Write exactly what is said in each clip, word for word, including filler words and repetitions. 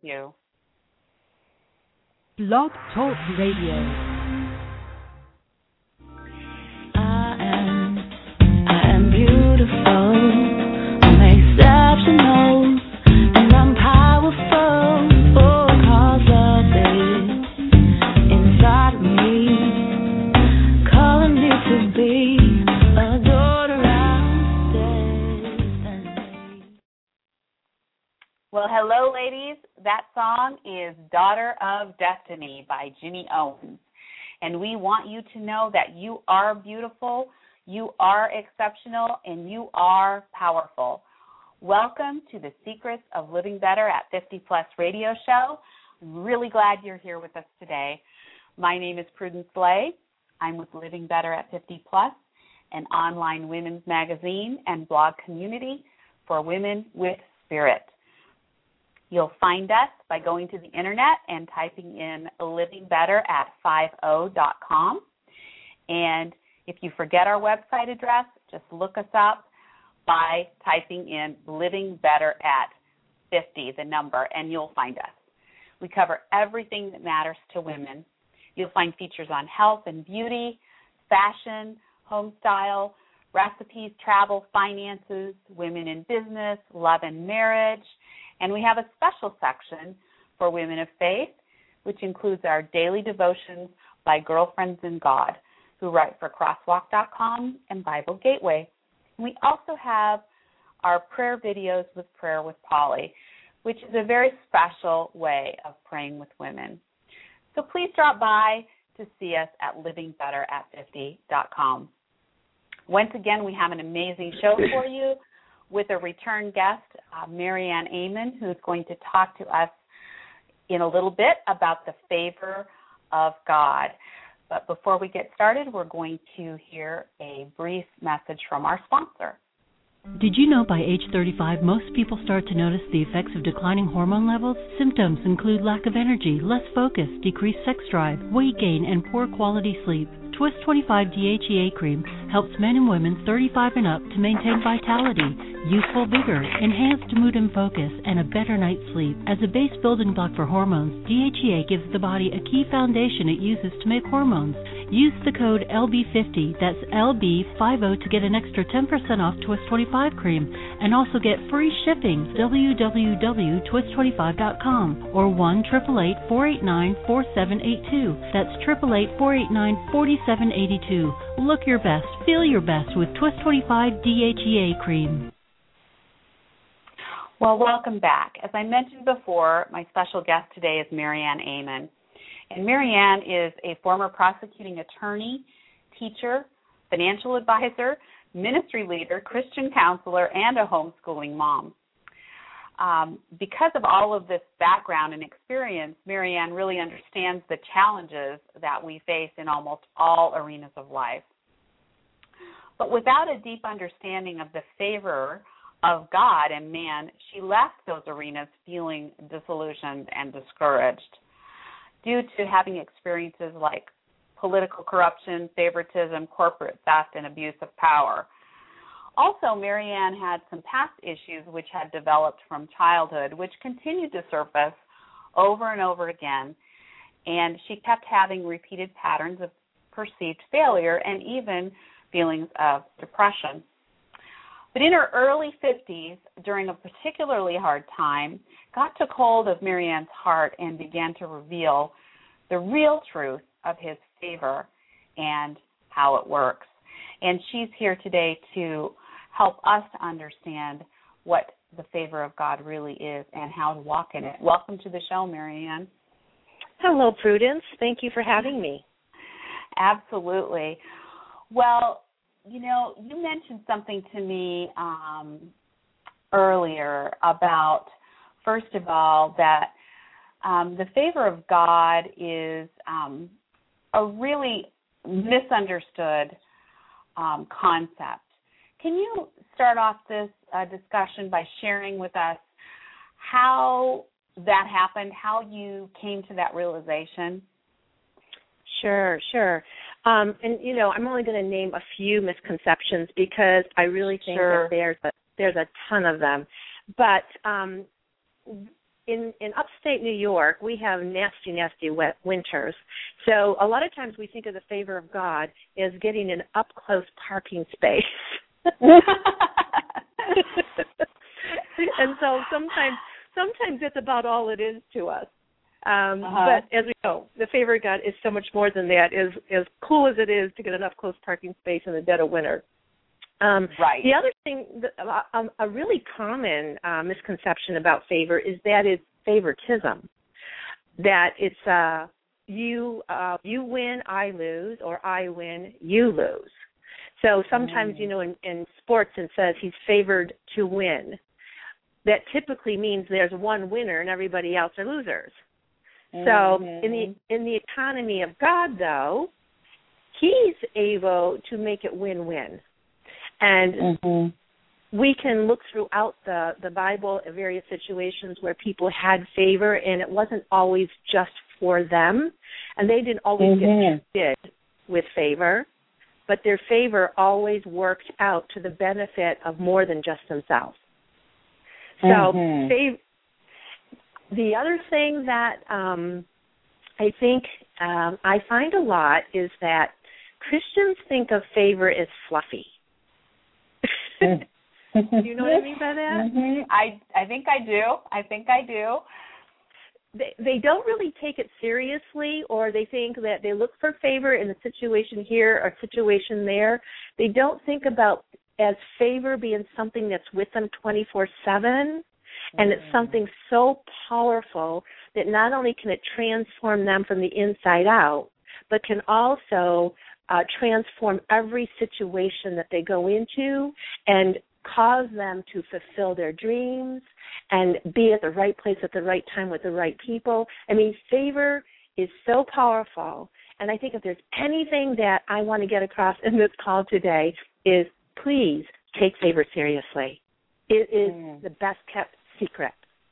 you. Blog Talk Radio. I am, I am beautiful, I'm exceptional, and I'm powerful, because of it inside of me, calling me to be a daughter of destiny. Well, hello, ladies. That song is Daughter of Destiny by Ginny Owens. And we want you to know that you are beautiful, you are exceptional, and you are powerful. Welcome to the Secrets of Living Better at fifty plus radio show. I'm really glad you're here with us today. My name is Prudence Slay. I'm with Living Better at fifty plus, an online women's magazine and blog community for women with spirit. You'll find us by going to the internet and typing in living better at fifty dot com. And if you forget our website address, just look us up by typing in living better at fifty, the number, and you'll find us. We cover everything that matters to women. You'll find features on health and beauty, fashion, home style, recipes, travel, finances, women in business, love and marriage. And we have a special section for women of faith, which includes our daily devotions by Girlfriends in God, who write for crosswalk dot com and Bible Gateway. We also have our prayer videos with Prayer with Polly, which is a very special way of praying with women. So please drop by to see us at living better at fifty dot com. Once again, we have an amazing show for you with a return guest, uh, Marianne Amen, who's going to talk to us in a little bit about the favor of God. But before we get started, we're going to hear a brief message from our sponsor. Did you know by age thirty-five, most people start to notice the effects of declining hormone levels? Symptoms include lack of energy, less focus, decreased sex drive, weight gain, and poor quality sleep. Twist twenty-five D H E A cream helps men and women thirty-five and up to maintain vitality, youthful vigor, enhanced mood and focus, and a better night's sleep. As a base building block for hormones, D H E A gives the body a key foundation it uses to make hormones. Use the code L B fifty, that's L B fifty, to get an extra ten percent off Twist twenty-five cream, and also get free shipping. w w w dot twist twenty-five dot com or one eight eight eight, four eight nine, four seven eight two. That's eight eight eight, four eight nine, four seven eight two. Look your best, feel your best with Twist twenty-five D H E A cream. Well, welcome back. As I mentioned before, my special guest today is Marianne Amen. And Marianne is a former prosecuting attorney, teacher, financial advisor, ministry leader, Christian counselor, and a homeschooling mom. Um, because of all of this background and experience, Marianne really understands the challenges that we face in almost all arenas of life. But without a deep understanding of the favor of God and man, she left those arenas feeling disillusioned and discouraged due to having experiences like political corruption, favoritism, corporate theft, and abuse of power. Also, Marianne had some past issues which had developed from childhood, which continued to surface over and over again, and she kept having repeated patterns of perceived failure and even feelings of depression. But in her early fifties, during a particularly hard time, God took hold of Marianne's heart and began to reveal the real truth of his favor and how it works. And she's here today to help us to understand what the favor of God really is and how to walk in it. Welcome to the show, Marianne. Hello, Prudence. Thank you for having me. Absolutely. Well, you know, you mentioned something to me um, earlier about, first of all, that um, the favor of God is um, a really misunderstood um, concept. Can you start off this uh, discussion by sharing with us how that happened, how you came to that realization? Sure, sure. Um, and, you know, I'm only going to name a few misconceptions because I really think sure. that there's a, there's a ton of them. But um, in, in upstate New York, we have nasty, nasty wet winters. So a lot of times we think of the favor of God as getting an up-close parking space. And so sometimes sometimes that's about all it is to us. Um, uh-huh. But as we know, the favor of God is so much more than that, as, as cool as it is to get an up-close parking space in the dead of winter. Um, right. The other thing, uh, um, a really common uh, misconception about favor is that it's favoritism, that it's uh, you uh, you win, I lose, or I win, you lose. So sometimes, mm. you know, in, in sports it says he's favored to win. That typically means there's one winner and everybody else are losers. Mm-hmm. So in the in the economy of God, though, he's able to make it win-win. And mm-hmm. we can look throughout the, the Bible at various situations where people had favor, and it wasn't always just for them, and they didn't always mm-hmm. get treated with favor, but their favor always worked out to the benefit of more than just themselves. So mm-hmm. fav- the other thing that um, I think um, I find a lot is that Christians think of favor as fluffy. Do you know what I mean by that? Mm-hmm. I I think I do. I think I do. They they don't really take it seriously, or they think that they look for favor in a situation here or situation there. They don't think about as favor being something that's with them twenty-four seven, and it's something so powerful that not only can it transform them from the inside out, but can also uh, transform every situation that they go into and cause them to fulfill their dreams and be at the right place at the right time with the right people. I mean, favor is so powerful, and I think if there's anything that I want to get across in this call today is please take favor seriously. It is mm. the best kept secret.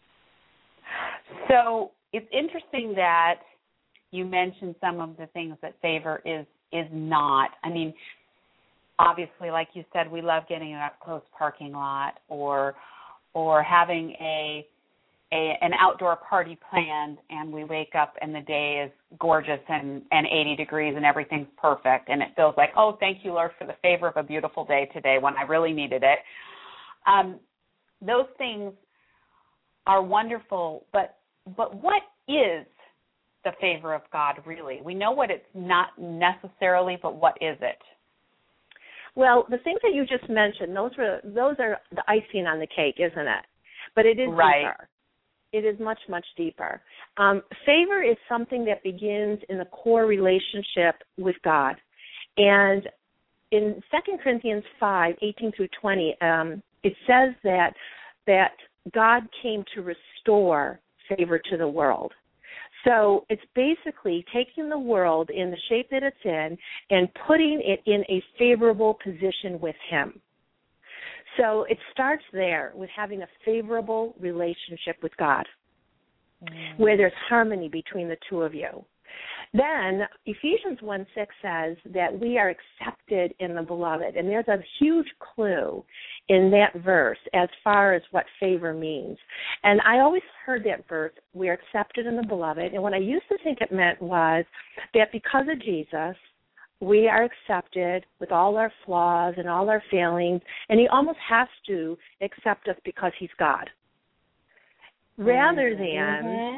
So it's interesting that you mentioned some of the things that favor is is not. I mean, obviously, like you said, we love getting an up-close parking lot or or having a, a an outdoor party planned, and we wake up and the day is gorgeous and, and eighty degrees and everything's perfect, and it feels like, oh, thank you, Lord, for the favor of a beautiful day today when I really needed it. Um, those things are wonderful, but but what is the favor of God really? We know what it's not necessarily, but what is it? Well, the things that you just mentioned, those were those are the icing on the cake, isn't it? But it is right. deeper. It is much, much deeper. Um, favor is something that begins in the core relationship with God. And in Second Corinthians five, eighteen through twenty, um, it says that that God came to restore favor to the world. So it's basically taking the world in the shape that it's in and putting it in a favorable position with him. So it starts there with having a favorable relationship with God, mm. where there's harmony between the two of you. Then Ephesians one six says that we are accepted in the beloved, and there's a huge clue in that verse as far as what favor means. And I always heard that verse, we are accepted in the beloved, and what I used to think it meant was that because of Jesus, we are accepted with all our flaws and all our failings, and he almost has to accept us because he's God. Rather than... Mm-hmm.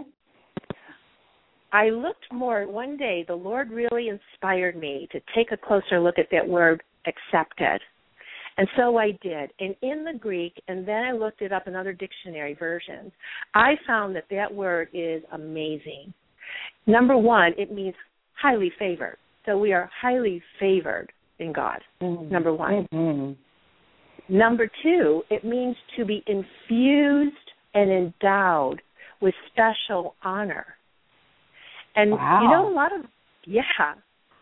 I looked more, one day the Lord really inspired me to take a closer look at that word accepted. And so I did. And in the Greek, and then I looked it up in other dictionary versions, I found that that word is amazing. Number one, it means highly favored. So we are highly favored in God, mm-hmm. number one. Mm-hmm. Number two, it means to be infused and endowed with special honor. And, wow. you know, a lot of, yeah.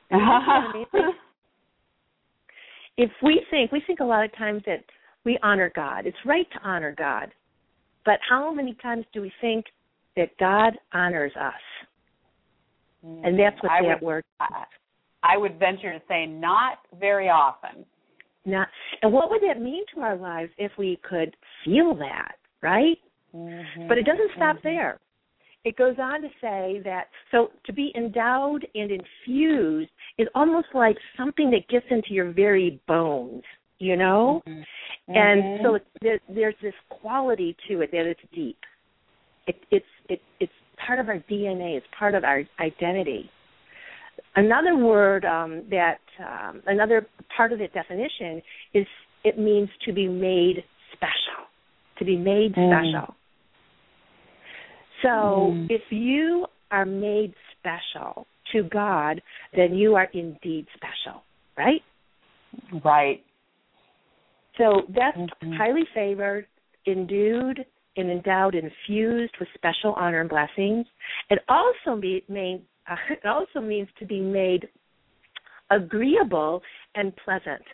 If we think, we think a lot of times that we honor God. It's right to honor God. But how many times do we think that God honors us? Mm, and that's what I that would, word I, I would venture to say not very often. Not, and what would that mean to our lives if we could feel that, right? Mm-hmm. But it doesn't stop mm-hmm. there. It goes on to say that, so to be endowed and infused is almost like something that gets into your very bones, you know? Mm-hmm. And mm-hmm. so it's, there, there's this quality to it that it's deep. It, it's it, it's part of our D N A. It's part of our identity. Another word um, that, um, another part of the definition is it means to be made special, to be made mm. special. So mm. if you are made special to God, then you are indeed special, right? Right. So that's mm-hmm. highly favored, endued, and endowed, infused with special honor and blessings. It also be, mean, uh, it also means to be made agreeable and pleasant.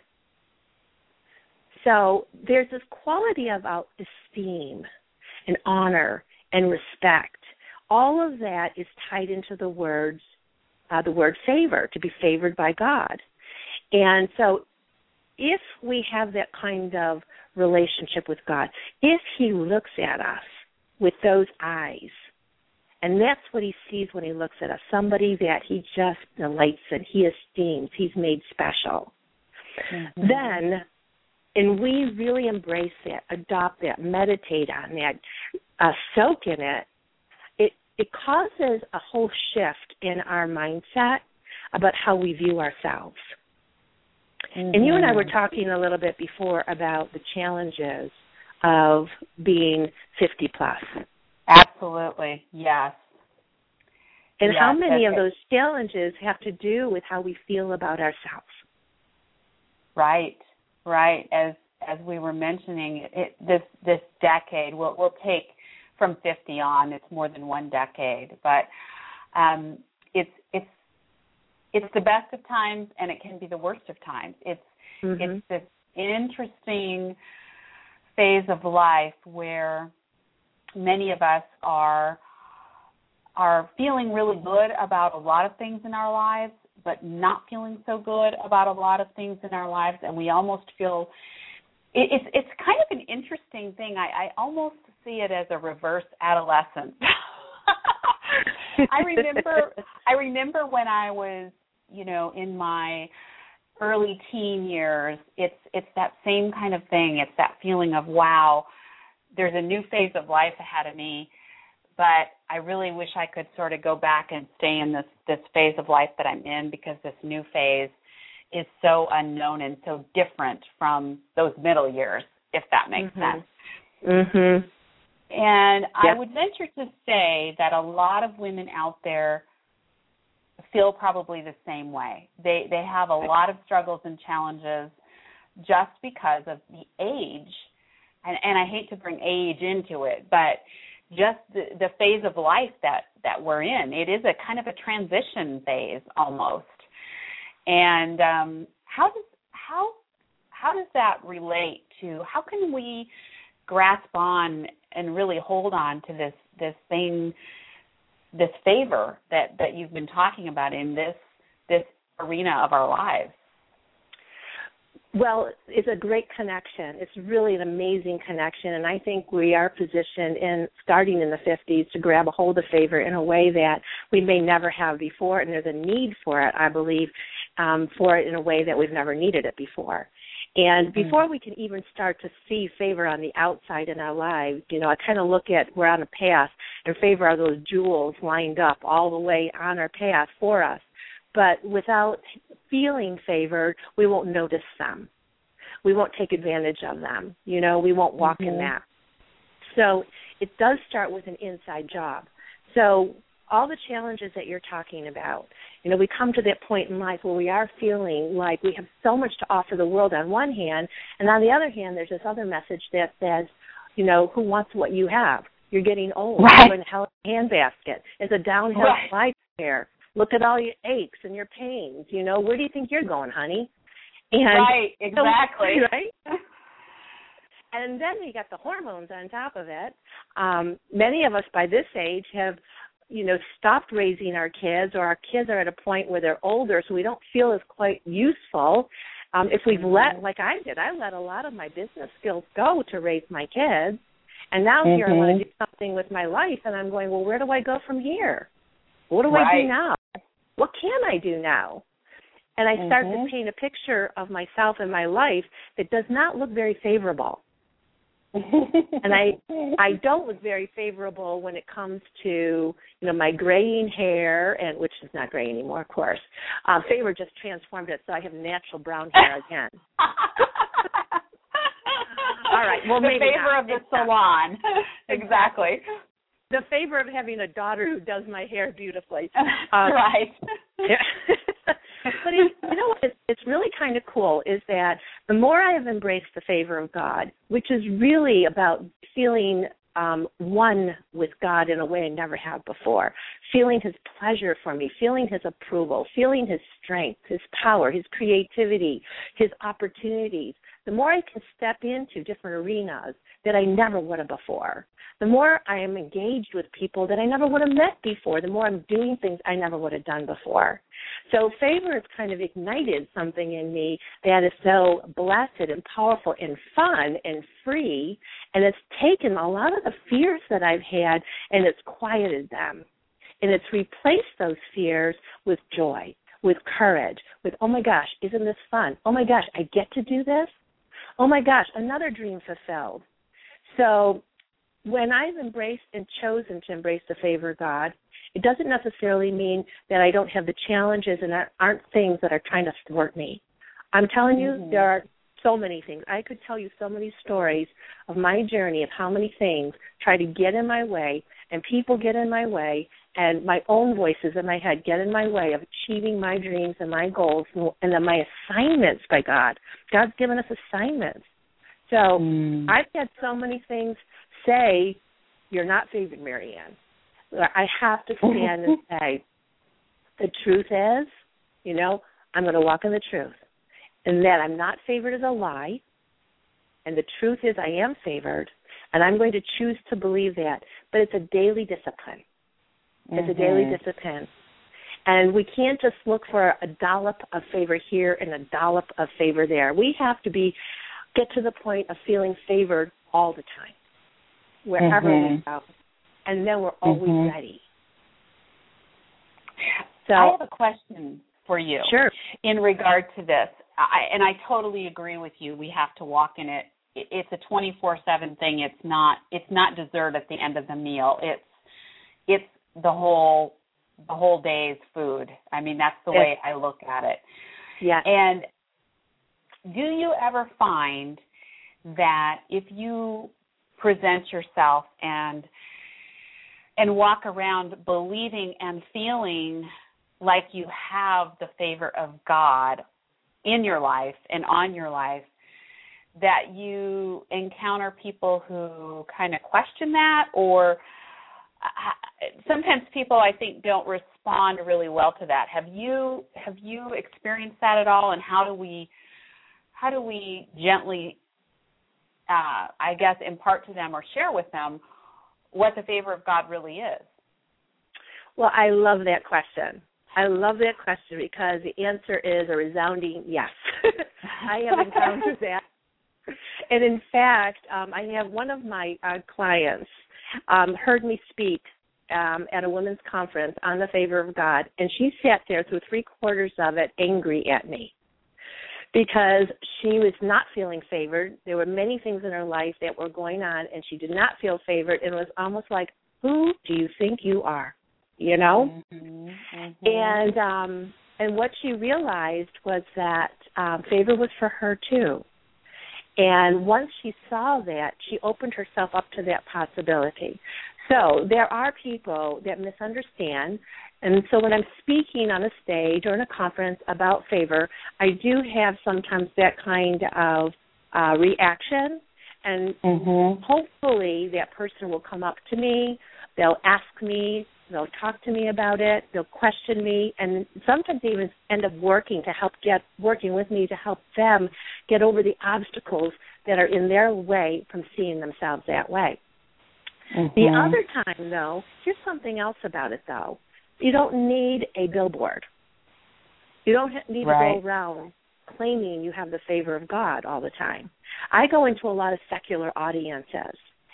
So there's this quality about esteem and honor and respect. All of that is tied into the words, uh, the word favor, to be favored by God. And so if we have that kind of relationship with God, if he looks at us with those eyes, and that's what he sees when he looks at us, somebody that he just delights in, he esteems, he's made special, mm-hmm. then, and we really embrace that, adopt that, meditate on that, uh, soak in it, it, it causes a whole shift in our mindset about how we view ourselves. Mm-hmm. And you and I were talking a little bit before about the challenges of being fifty plus. Absolutely, yes. And yes, how many of those challenges have to do with how we feel about ourselves? Right, right. As as we were mentioning, it, this this decade, we'll, we'll take from fifty on. It's more than one decade, but um, it's it's. It's the best of times, and it can be the worst of times. It's mm-hmm. it's this interesting phase of life where many of us are are feeling really good about a lot of things in our lives, but not feeling so good about a lot of things in our lives, and we almost feel it, it's it's kind of an interesting thing. I, I almost see it as a reverse adolescence. I remember I remember when I was, you know, in my early teen years, it's it's that same kind of thing. It's that feeling of, wow, there's a new phase of life ahead of me, but I really wish I could sort of go back and stay in this, this phase of life that I'm in, because this new phase is so unknown and so different from those middle years, if that makes mm-hmm. sense. Mm-hmm. And yep. I would venture to say that a lot of women out there feel probably the same way. They they have a lot of struggles and challenges just because of the age, and, and I hate to bring age into it, but just the, the phase of life that, that we're in. It is a kind of a transition phase almost. And um, how does how how does that relate to, how can we grasp on and really hold on to this this thing, this favor that, that you've been talking about in this this arena of our lives? Well, it's a great connection. It's really an amazing connection, and I think we are positioned in starting in the fifties to grab a hold of favor in a way that we may never have before, and there's a need for it, I believe, um, for it in a way that we've never needed it before. And before we can even start to see favor on the outside in our lives, you know, I kind of look at, we're on a path, and favor are those jewels lined up all the way on our path for us. But without feeling favored, we won't notice them. We won't take advantage of them. You know, we won't walk mm-hmm. in that. So it does start with an inside job. So all the challenges that you're talking about, you know, we come to that point in life where we are feeling like we have so much to offer the world on one hand, and on the other hand, there's this other message that says, you know, who wants what you have? You're getting old. Right. You're in a handbasket. It's a downhill right. slide here. Look at all your aches and your pains. You know, where do you think you're going, honey? And right, exactly. So, right? And then we got the hormones on top of it. Um, many of us by this age have, you know, stopped raising our kids, or our kids are at a point where they're older, so we don't feel as quite useful. Um, if we've let, like I did, I let a lot of my business skills go to raise my kids. And now mm-hmm. here I want to do something with my life, and I'm going, well, where do I go from here? What do right. I do now? What can I do now? And I start mm-hmm. to paint a picture of myself and my life that does not look very favorable. And I I don't look very favorable when it comes to, you know, my graying hair, and which is not gray anymore, of course. Um, Favor just transformed it, so I have natural brown hair again. All right, well, the maybe favor not. of the it's salon. Exactly. The favor of having a daughter who does my hair beautifully. Um, right. Yeah. But it, you know what? It's, it's really kind of cool is that the more I have embraced the favor of God, which is really about feeling um, one with God in a way I never have before, feeling his pleasure for me, feeling his approval, feeling his strength, his power, his creativity, his opportunities, the more I can step into different arenas that I never would have before. The more I am engaged with people that I never would have met before, the more I'm doing things I never would have done before. So favor has kind of ignited something in me that is so blessed and powerful and fun and free, and it's taken a lot of the fears that I've had and it's quieted them. And it's replaced those fears with joy, with courage, with, oh my gosh, isn't this fun? Oh my gosh, I get to do this? Oh my gosh, another dream fulfilled. So when I've embraced and chosen to embrace the favor of God, it doesn't necessarily mean that I don't have the challenges and that aren't things that are trying to thwart me. I'm telling you, mm-hmm. there are so many things. I could tell you so many stories of my journey of how many things try to get in my way, and people get in my way, and my own voices in my head get in my way of achieving my dreams and my goals and then my assignments by God. God's given us assignments. So mm. I've had so many things say, you're not favored, Marianne. I have to stand and say, the truth is, you know, I'm going to walk in the truth. And that I'm not favored is a lie. And the truth is I am favored. And I'm going to choose to believe that. But it's a daily discipline. It's mm-hmm. a daily discipline. And we can't just look for a dollop of favor here and a dollop of favor there. We have to be get to the point of feeling favored all the time, wherever mm-hmm. we go. And then we're always mm-hmm. ready. So I have a question for you. Sure. In regard to this, I, and I totally agree with you. We have to walk in it. It's a twenty-four seven thing. It's not. It's not dessert at the end of the meal. It's it's the whole the whole day's food. I mean, that's the way I look at it. Yeah. And do you ever find that if you present yourself and and walk around believing and feeling like you have the favor of God in your life and on your life, that you encounter people who kind of question that? Or sometimes people, I think, don't respond really well to that. Have you have you experienced that at all? And how do we how do we gently, uh, I guess, impart to them or share with them what the favor of God really is? Well, I love that question. I love that question because the answer is a resounding yes. I have encountered that. And in fact, um, I have one of my uh, clients um, heard me speak um, at a women's conference on the favor of God, and she sat there through three quarters of it angry at me because she was not feeling favored. There were many things in her life that were going on, and she did not feel favored, and it was almost like, who do you think you are? You know? Mm-hmm, mm-hmm. And um, and what she realized was that um, favor was for her too. And once she saw that, she opened herself up to that possibility. So there are people that misunderstand. And so when I'm speaking on a stage or in a conference about favor, I do have sometimes that kind of uh, reaction. And mm-hmm. hopefully that person will come up to me. They'll ask me. They'll talk to me about it. They'll question me, and sometimes they even end up working to help get working with me to help them get over the obstacles that are in their way from seeing themselves that way. Mm-hmm. The other time, though, here's something else about it, though. You don't need a billboard. You don't need right. to go around claiming you have the favor of God all the time. I go into a lot of secular audiences,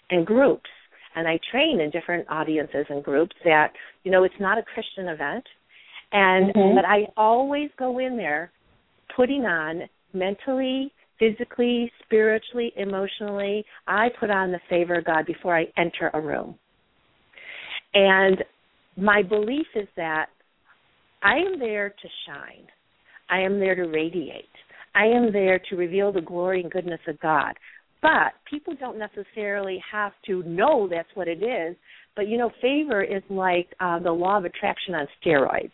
and groups. And I train in different audiences and groups that, you know, it's not a Christian event. And mm-hmm. but I always go in there putting on mentally, physically, spiritually, emotionally, I put on the favor of God before I enter a room. And my belief is that I am there to shine. I am there to radiate. I am there to reveal the glory and goodness of God. But people don't necessarily have to know that's what it is. But, you know, favor is like uh, the law of attraction on steroids.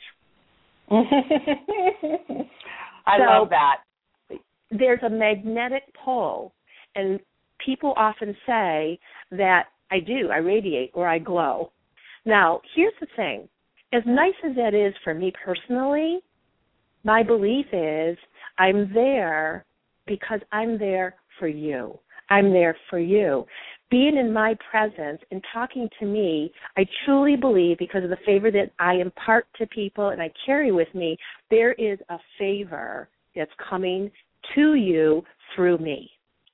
I so love that. There's a magnetic pull, and people often say that I do, I radiate or I glow. Now, here's the thing. As nice as that is for me personally, my belief is I'm there because I'm there for you. I'm there for you. Being in my presence and talking to me, I truly believe because of the favor that I impart to people and I carry with me, there is a favor that's coming to you through me.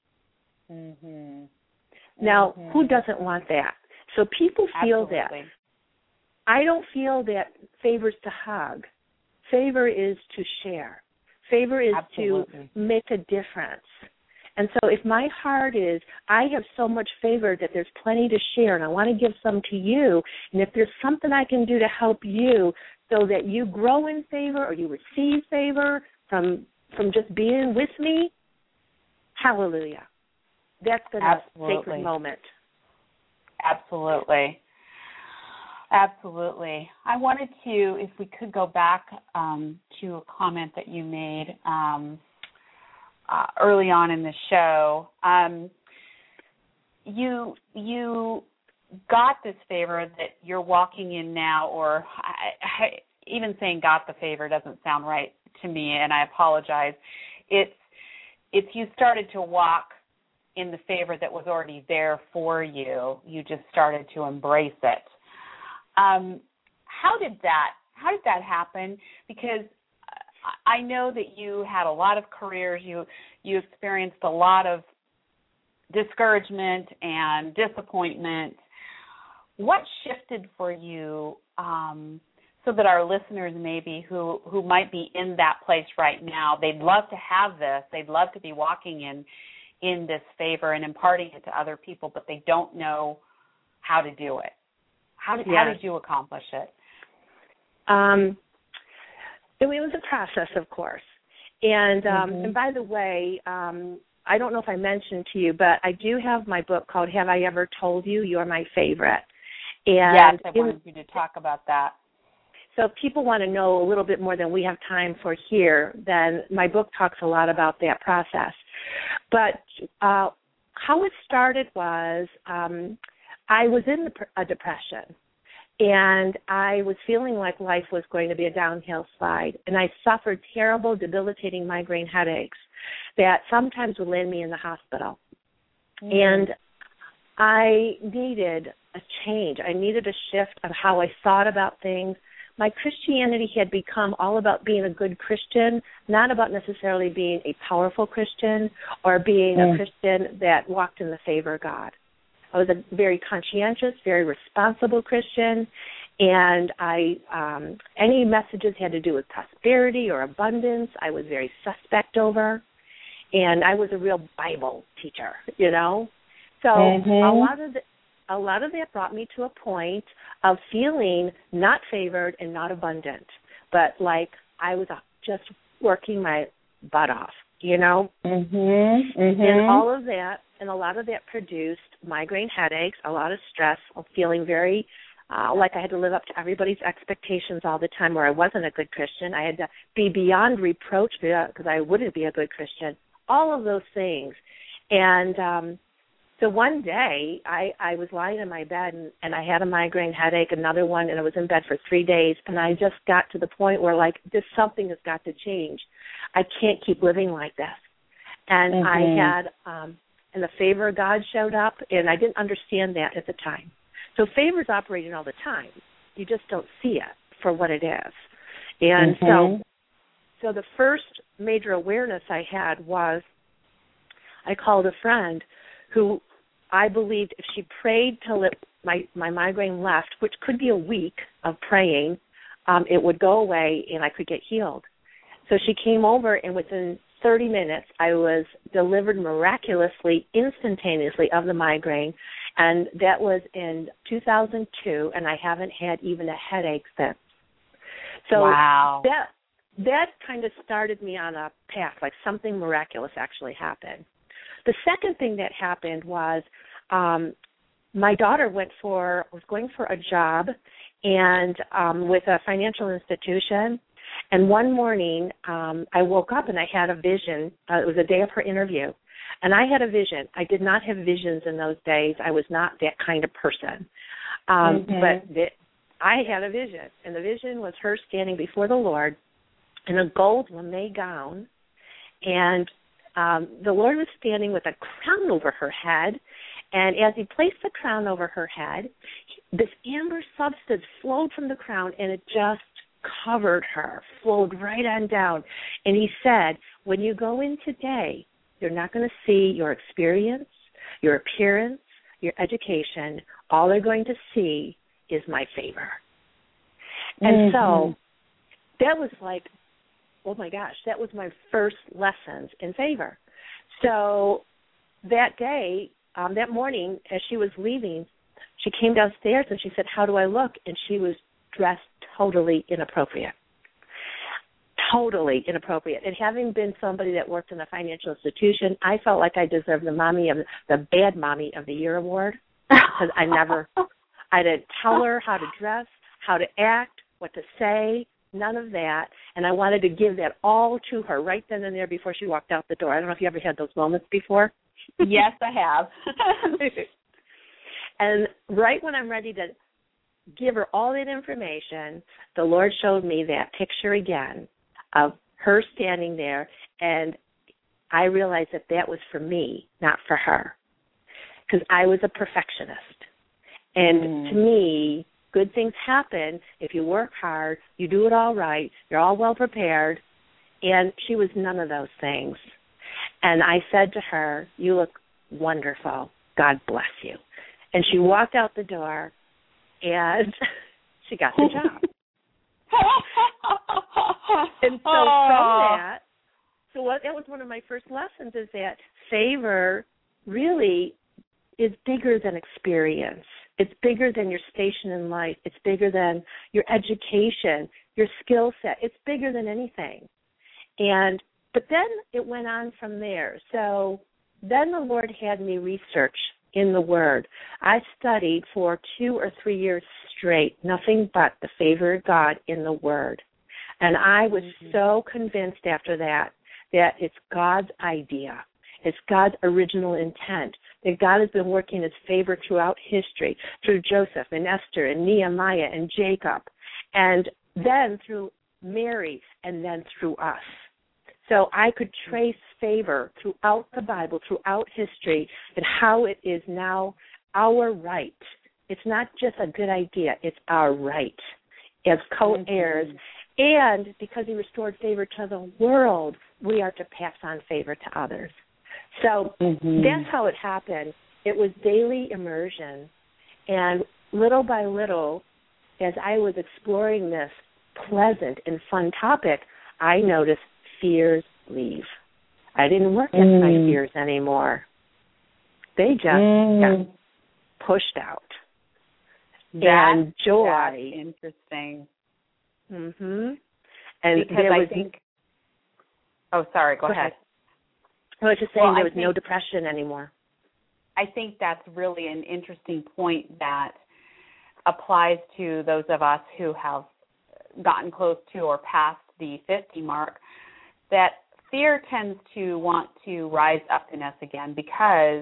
Mm-hmm. Now, mm-hmm. who doesn't want that? So people feel Absolutely. that. I don't feel that favor's to hug. Favor is to share. Favor is Absolutely. to make a difference. And so if my heart is, I have so much favor that there's plenty to share, and I want to give some to you, and if there's something I can do to help you so that you grow in favor or you receive favor from from just being with me, hallelujah. That's been Absolutely. a sacred moment. Absolutely. Absolutely. I wanted to, if we could go back um, to a comment that you made um, uh, early on in the show. Um, you you got this favor that you're walking in now, or I, I, even saying got the favor doesn't sound right to me, and I apologize. It's it's you started to walk in the favor that was already there for you. You just started to embrace it. Um, how did that how did that happen? Because I know that you had a lot of careers. You you experienced a lot of discouragement and disappointment. What shifted for you um, so that our listeners maybe who, who might be in that place right now, they'd love to have this, they'd love to be walking in in this favor and imparting it to other people, but they don't know how to do it. How did, yes. how did you accomplish it? Um, it was a process, of course. And um, mm-hmm. and by the way, um, I don't know if I mentioned to you, but I do have my book called Have I Ever Told You? You're My Favorite. And yes, I wanted in, you to talk about that. So if people want to know a little bit more than we have time for here, then my book talks a lot about that process. But uh, how it started was um, I was in a depression, and I was feeling like life was going to be a downhill slide, and I suffered terrible, debilitating migraine headaches that sometimes would land me in the hospital. Mm-hmm. And I needed a change. I needed a shift of how I thought about things. My Christianity had become all about being a good Christian, not about necessarily being a powerful Christian or being mm. a Christian that walked in the favor of God. I was a very conscientious, very responsible Christian, and I um, any messages had to do with prosperity or abundance, I was very suspect over, and I was a real Bible teacher, you know. So mm-hmm. a lot of the, a lot of that brought me to a point of feeling not favored and not abundant, but like I was just working my butt off, you know. Mm-hmm. Mm-hmm. And all of that, and a lot of that produced migraine headaches, a lot of stress, feeling very uh, like I had to live up to everybody's expectations all the time, where I wasn't a good Christian. I had to be beyond reproach because I wouldn't be a good Christian. All of those things. And um, so one day I, I was lying in my bed, and, and I had a migraine headache, another one, and I was in bed for three days. And I just got to the point where, like, this something has got to change. I can't keep living like this. And mm-hmm. I had, um, and the favor of God showed up, and I didn't understand that at the time. So favor's operating all the time. You just don't see it for what it is. And mm-hmm. so so the first major awareness I had was I called a friend who I believed if she prayed till it, my, my migraine left, which could be a week of praying, um, it would go away and I could get healed. So she came over, and within thirty minutes, I was delivered miraculously, instantaneously of the migraine, and that was in two thousand two, and I haven't had even a headache since. So wow. that that kind of started me on a path, like something miraculous actually happened. The second thing that happened was um, my daughter went for was going for a job, and um, with a financial institution. And one morning, um, I woke up and I had a vision. Uh, it was the day of her interview. And I had a vision. I did not have visions in those days. I was not that kind of person. Um, mm-hmm. But the, I had a vision. And the vision was her standing before the Lord in a gold lame gown. And um, the Lord was standing with a crown over her head. And as he placed the crown over her head, this amber substance flowed from the crown, and it just covered her, flowed right on down. And he said, when you go in today, you're not going to see your experience, your appearance, your education. All they're going to see is my favor. And mm-hmm. so that was like, oh my gosh, that was my first lessons in favor. So that day, um, that morning, as she was leaving, she came downstairs and she said, how do I look? And she was dressed totally inappropriate. Totally inappropriate. And having been somebody that worked in a financial institution, I felt like I deserved the mommy of the bad mommy of the year award, because I never, I didn't tell her how to dress, how to act, what to say, none of that. And I wanted to give that all to her right then and there before she walked out the door. I don't know if you ever had those moments before. Yes, I have. And right when I'm ready to give her all that information, the Lord showed me that picture again of her standing there, and I realized that that was for me, not for her, because I was a perfectionist. And mm. to me, good things happen if you work hard, you do it all right, you're all well prepared, and she was none of those things. And I said to her, you look wonderful. God bless you. And she walked out the door, and she got the job. And so Aww. From that, so what, that was one of my first lessons, is that favor really is bigger than experience. It's bigger than your station in life. It's bigger than your education, your skill set. It's bigger than anything. And but then it went on from there. So then the Lord had me research in the Word. I studied for two or three years straight, nothing but the favor of God in the Word. And I was mm-hmm. so convinced after that that it's God's idea. It's God's original intent, that God has been working his favor throughout history, through Joseph and Esther and Nehemiah and Jacob, and then through Mary, and then through us. So I could trace favor throughout the Bible, throughout history, and how it is now our right. It's not just a good idea, it's our right as co-heirs. Mm-hmm. And because he restored favor to the world, we are to pass on favor to others. So mm-hmm. that's how it happened. It was daily immersion. And little by little, as I was exploring this pleasant and fun topic, I noticed fears leave. I didn't work at mm. my fears anymore. They just mm. got pushed out. That, and joy. That's interesting. Mhm. And because I was, think. Oh, sorry. Go, go ahead. ahead. I was just saying well, there I was think, no depression anymore. I think that's really an interesting point that applies to those of us who have gotten close to or past the fifty mark, that fear tends to want to rise up in us again because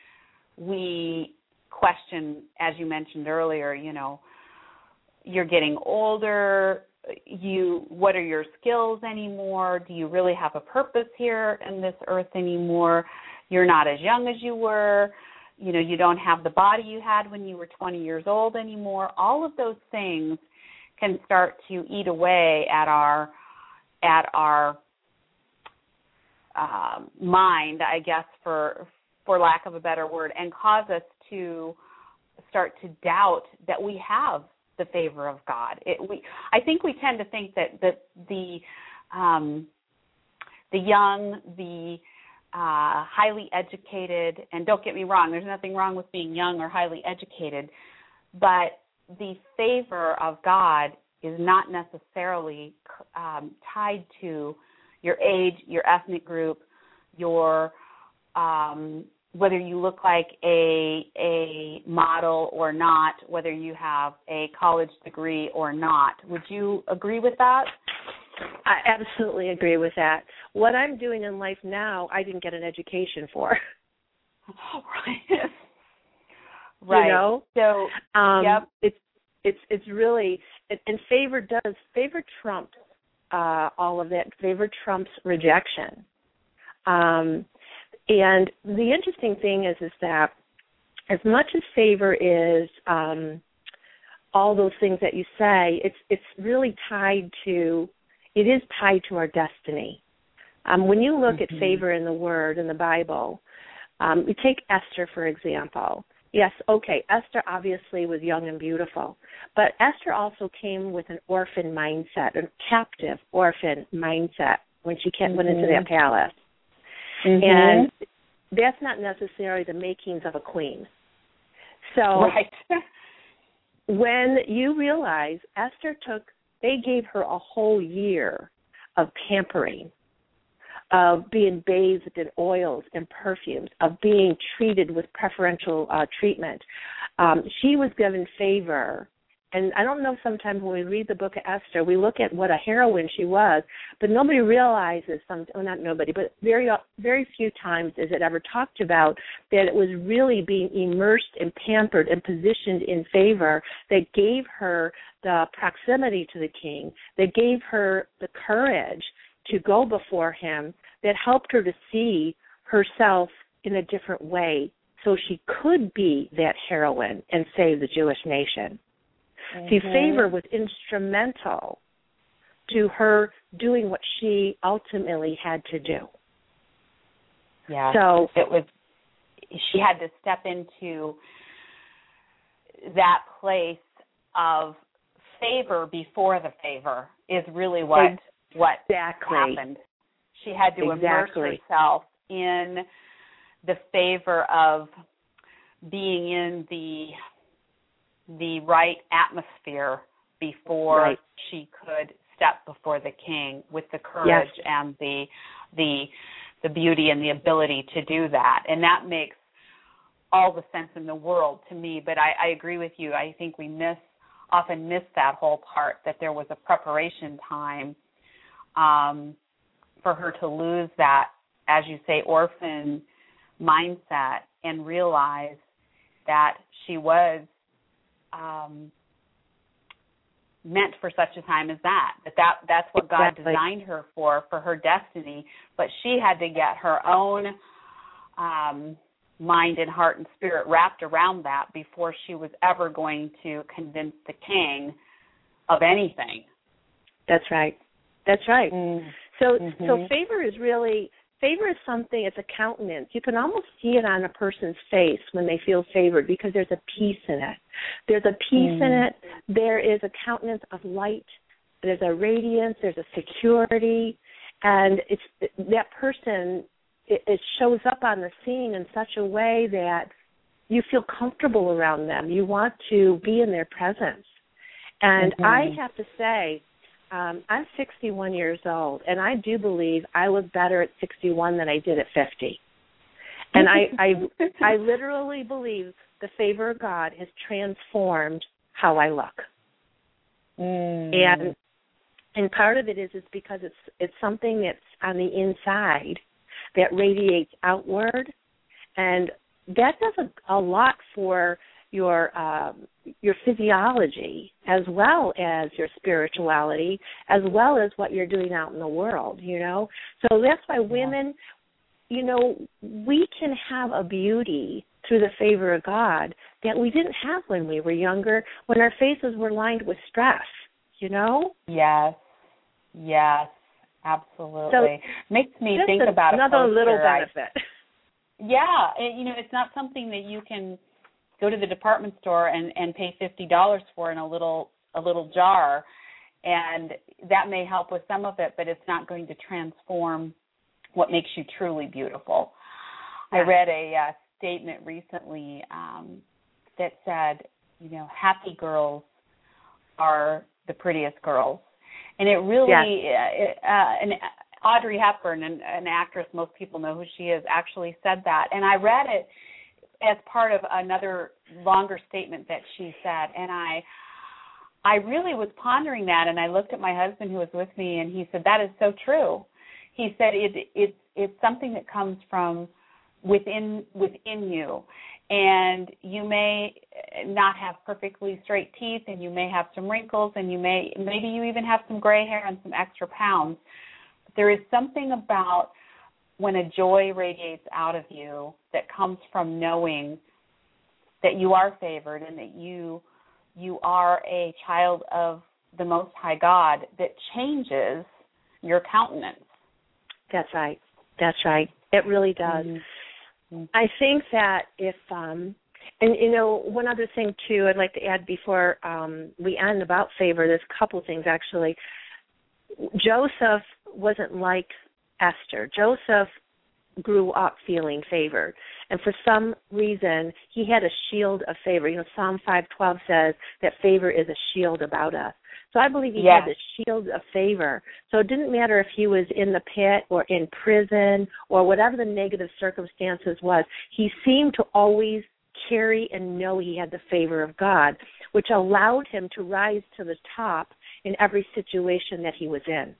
we question, as you mentioned earlier, you know, you're getting older, you what are your skills anymore? Do you really have a purpose here in this earth anymore? You're not as young as you were. You know, you don't have the body you had when you were twenty years old anymore. All of those things can start to eat away at our at our uh, mind, I guess, for for lack of a better word, and cause us to start to doubt that we have the favor of God. It, we, I think we tend to think that, that the um, the young, the uh, highly educated, and don't get me wrong, there's nothing wrong with being young or highly educated, but the favor of God is not necessarily um, tied to your age, your ethnic group, your um, whether you look like a a model or not, whether you have a college degree or not. Would you agree with that? I absolutely agree with that. What I'm doing in life now, I didn't get an education for. Right. Right. You know? So, um, yep. It's it's it's really and, and favor does favor trumps uh, all of that. Favor trumps rejection. Um, and the interesting thing is, is that as much as favor is um, all those things that you say, it's it's really tied to, it is tied to our destiny. Um, when you look mm-hmm. at favor in the Word, in the Bible, um, we take Esther, for example. Yes, okay, Esther obviously was young and beautiful, but Esther also came with an orphan mindset, a captive orphan mindset when she came, mm-hmm. went into that palace. Mm-hmm. And that's not necessarily the makings of a queen. So right. when you realize Esther took, they gave her a whole year of pampering, of being bathed in oils and perfumes, of being treated with preferential uh, treatment. Um, she was given favor. And I don't know, sometimes when we read the book of Esther, we look at what a heroine she was, but nobody realizes, some, well, not nobody, but very very few times is it ever talked about that it was really being immersed and pampered and positioned in favor that gave her the proximity to the king, that gave her the courage to go before him, that helped her to see herself in a different way so she could be that heroine and save the Jewish nation. Mm-hmm. See, favor was instrumental to her doing what she ultimately had to do. Yeah. So it was, she had to step into that place of favor before the favor is really what what exactly. happened. She had to exactly. immerse herself in the favor of being in the the right atmosphere before right. she could step before the king with the courage yes. and the the the beauty and the ability to do that. And that makes all the sense in the world to me. But I, I agree with you. I think we miss often miss that whole part, that there was a preparation time um, for her to lose that, as you say, orphan mindset and realize that she was Um, meant for such a time as that, that, that that's what exactly. God designed her for, for her destiny, but she had to get her own um, mind and heart and spirit wrapped around that before she was ever going to convince the king of anything. That's right. That's right. Mm. So, mm-hmm. so favor is really, favor is something, it's a countenance. You can almost see it on a person's face when they feel favored because there's a peace in it. There's a peace mm. in it. There is a countenance of light. There's a radiance. There's a security. And it's that person, it, it shows up on the scene in such a way that you feel comfortable around them. You want to be in their presence. And mm-hmm. I have to say, Um, I'm sixty-one years old, and I do believe I look better at sixty-one than I did at fifty. And I, I, I literally believe the favor of God has transformed how I look. Mm. And and part of it is is because it's it's something that's on the inside that radiates outward, and that does a, a lot for your um, your physiology as well as your spirituality, as well as what you're doing out in the world, you know. So that's why women, you know, we can have a beauty through the favor of God that we didn't have when we were younger, when our faces were lined with stress, you know. Yes, yes, absolutely. So makes me just think a, about another a poster little I, benefit. Yeah, it, you know, it's not something that you can go to the department store and, and pay fifty dollars for in a little a little jar, and that may help with some of it, but it's not going to transform what makes you truly beautiful. Yeah. I read a uh, statement recently um, that said, you know, happy girls are the prettiest girls. And it really, yes. uh, uh, and Audrey Hepburn, an, an actress, most people know who she is, actually said that. And I read it as part of another longer statement that she said. And I I really was pondering that, and I looked at my husband who was with me, and he said, that is so true. He said, it, it, it's something that comes from within within you. And you may not have perfectly straight teeth, and you may have some wrinkles, and you may maybe you even have some gray hair and some extra pounds. But there is something about when a joy radiates out of you that comes from knowing that you are favored and that you you are a child of the Most High God that changes your countenance. That's right. That's right. It really does. Mm-hmm. I think that if, um, and you know, one other thing too I'd like to add before um, we end about favor, there's a couple things actually. Joseph wasn't like Esther. Joseph grew up feeling favored, and for some reason he had a shield of favor. You know, Psalm five twelve says that favor is a shield about us. So I believe he yes. had this shield of favor. So it didn't matter if he was in the pit or in prison or whatever the negative circumstances was, he seemed to always carry and know he had the favor of God, which allowed him to rise to the top in every situation that he was in.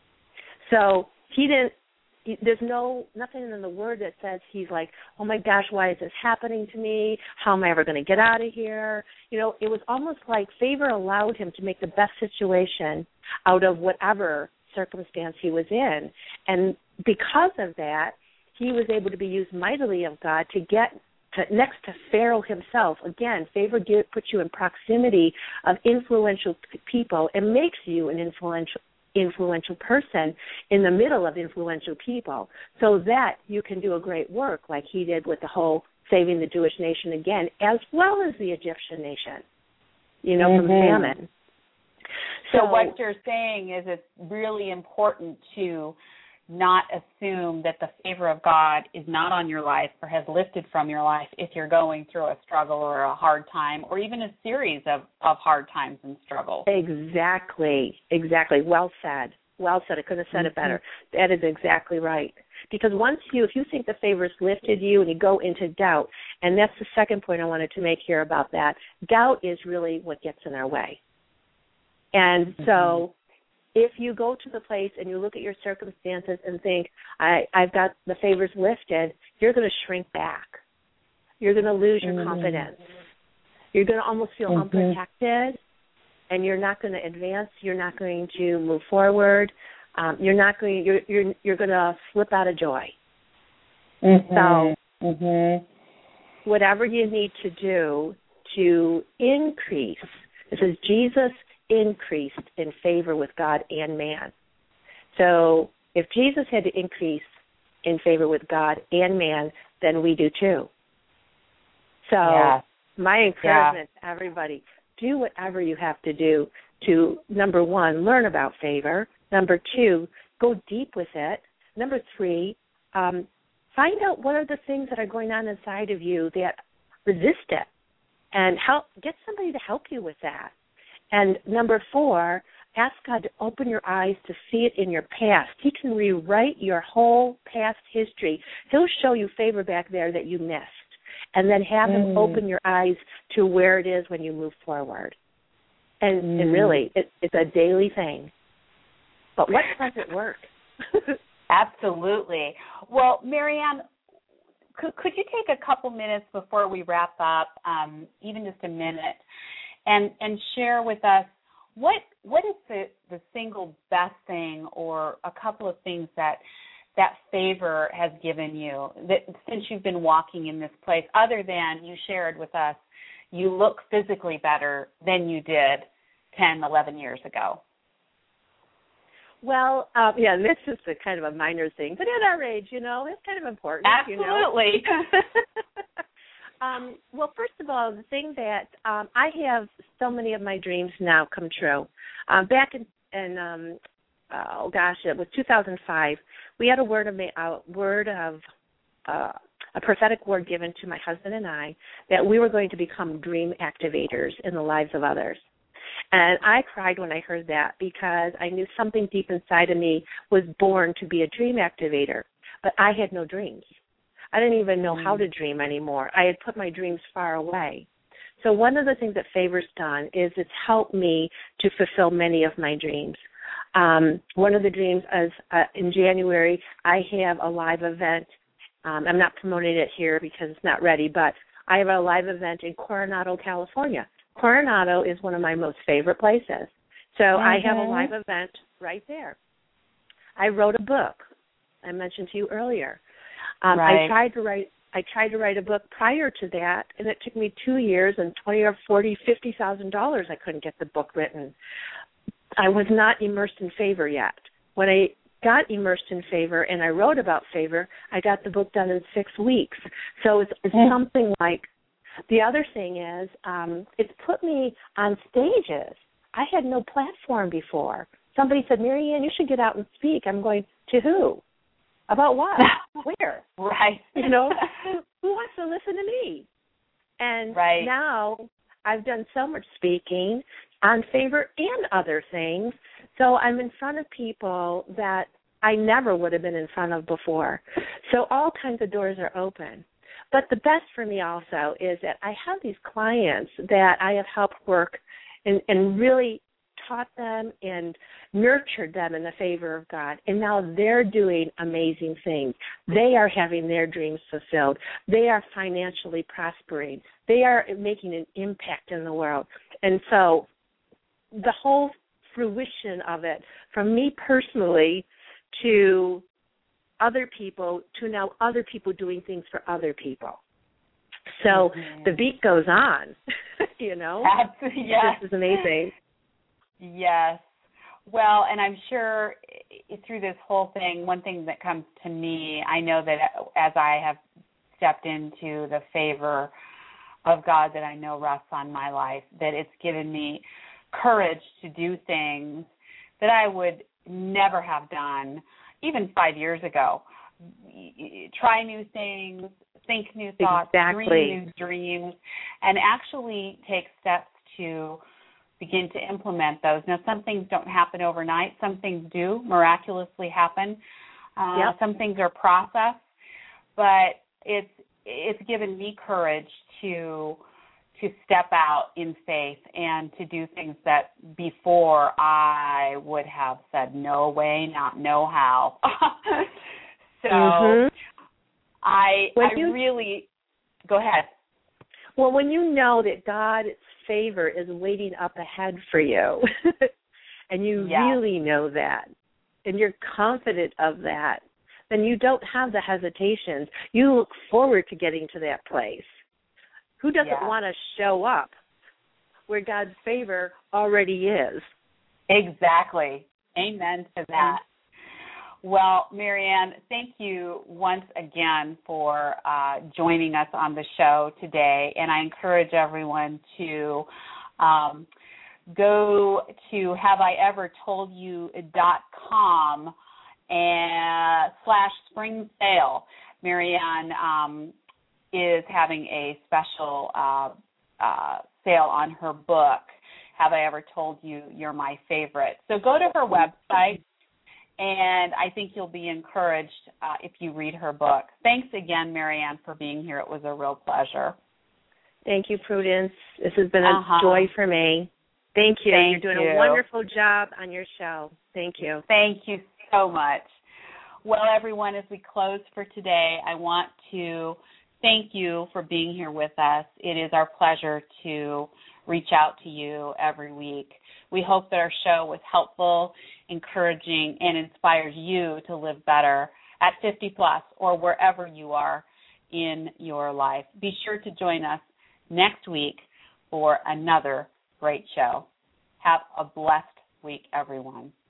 So he didn't, he, there's no, nothing in the word that says he's like, oh my gosh, why is this happening to me? How am I ever going to get out of here? You know, it was almost like favor allowed him to make the best situation out of whatever circumstance he was in. And because of that, he was able to be used mightily of God to get to, next to Pharaoh himself. Again, favor get, puts you in proximity of influential people and makes you an influential influential person in the middle of influential people, so that you can do a great work like he did with the whole saving the Jewish nation again, as well as the Egyptian nation, you know, mm-hmm. from famine. So, so what you're saying is it's really important to not assume that the favor of God is not on your life or has lifted from your life if you're going through a struggle or a hard time or even a series of, of hard times and struggles. Exactly, exactly. Well said. Well said. I couldn't have said mm-hmm. it better. That is exactly right. Because once you, if you think the favor has lifted you and you go into doubt, and that's the second point I wanted to make here about that, doubt is really what gets in our way. And mm-hmm. so if you go to the place and you look at your circumstances and think, I, I've got the favors lifted, you're going to shrink back. You're going to lose your mm-hmm. confidence. You're going to almost feel mm-hmm. unprotected, and you're not going to advance. You're not going to move forward. Um, you're not going. You're you're you're going to slip out of joy. Mm-hmm. So, mm-hmm. whatever you need to do to increase, it says Jesus increased in favor with God and man. So if Jesus had to increase in favor with God and man, then we do too. So yeah. my encouragement yeah. to everybody, do whatever you have to do to, number one, learn about favor. Number two, go deep with it. Number three, um, find out what are the things that are going on inside of you that resist it, and help get somebody to help you with that. And number four, ask God to open your eyes to see it in your past. He can rewrite your whole past history. He'll show you favor back there that you missed, and then have mm. him open your eyes to where it is when you move forward. And, mm. and really, it, it's a daily thing. But what doesn't work? Absolutely. Well, Marianne, could, could you take a couple minutes before we wrap up, um, even just a minute, and and share with us what what is the, the single best thing or a couple of things that that favor has given you that since you've been walking in this place, other than you shared with us you look physically better than you did ten, eleven years ago? Well, um, yeah, this is a kind of a minor thing, but at our age, you know, it's kind of important. Absolutely. You know? um, well, first of all, the thing that um, I have so many of my dreams now come true. Um, back in, in um, oh gosh, it was two thousand five. We had a word of a word of uh, a prophetic word given to my husband and I that we were going to become dream activators in the lives of others. And I cried when I heard that because I knew something deep inside of me was born to be a dream activator, but I had no dreams. I didn't even know how to dream anymore. I had put my dreams far away. So one of the things that Favor's done is it's helped me to fulfill many of my dreams. Um, one of the dreams is uh, in January, I have a live event. Um, I'm not promoting it here because it's not ready, but I have a live event in Coronado, California. Coronado is one of my most favorite places. So mm-hmm. I have a live event right there. I wrote a book. I mentioned to you earlier. Um, right. I tried to write I tried to write a book prior to that, and it took me two years and twenty or forty, fifty thousand dollars. I couldn't get the book written. I was not immersed in Favor yet. When I got immersed in Favor and I wrote about Favor, I got the book done in six weeks. So it's, it's mm-hmm. something like. The other thing is, um, it's put me on stages. I had no platform before. Somebody said, Marianne, you should get out and speak. I'm going, to who? About what? Where? Right. You know, who wants to listen to me? And right. now I've done so much speaking on Favor and other things, so I'm in front of people that I never would have been in front of before. So all kinds of doors are open. But the best for me also is that I have these clients that I have helped work and, and really taught them and nurtured them in the favor of God. And now they're doing amazing things. They are having their dreams fulfilled. They are financially prospering. They are making an impact in the world. And so the whole fruition of it, from me personally to other people to now other people doing things for other people. So mm-hmm. the beat goes on, you know. Absolutely, yes. This is amazing. Yes. Well, and I'm sure through this whole thing, one thing that comes to me, I know that as I have stepped into the favor of God that I know rests on my life, that it's given me courage to do things that I would never have done even five years ago. Try new things, think new thoughts, exactly. dream new dreams, and actually take steps to begin to implement those. Now, some things don't happen overnight. Some things do miraculously happen. Uh, yep. Some things are processed, but it's it's given me courage to to step out in faith and to do things that before I would have said no way, not know how. so mm-hmm. I when I you, really go ahead. Well, when you know that God's favor is waiting up ahead for you, and you yeah. really know that, and you're confident of that, then you don't have the hesitations. You look forward to getting to that place. Who doesn't yeah. want to show up where God's favor already is? Exactly. Amen to that. Well, Marianne, thank you once again for uh, joining us on the show today, and I encourage everyone to um, go to have I ever told you dot com and slash spring sale. Marianne um, is having a special uh, uh, sale on her book, Have I Ever Told You You're My Favorite? So go to her website, and I think you'll be encouraged uh, if you read her book. Thanks again, Marianne, for being here. It was a real pleasure. Thank you, Prudence. This has been a uh-huh. joy for me. Thank you. Thank You're doing you. a wonderful job on your show. Thank you. Thank you so much. Well, everyone, as we close for today, I want to thank you for being here with us. It is our pleasure to reach out to you every week. We hope that our show was helpful, encouraging, and inspires you to live better at fifty plus or wherever you are in your life. Be sure to join us next week for another great show. Have a blessed week, everyone.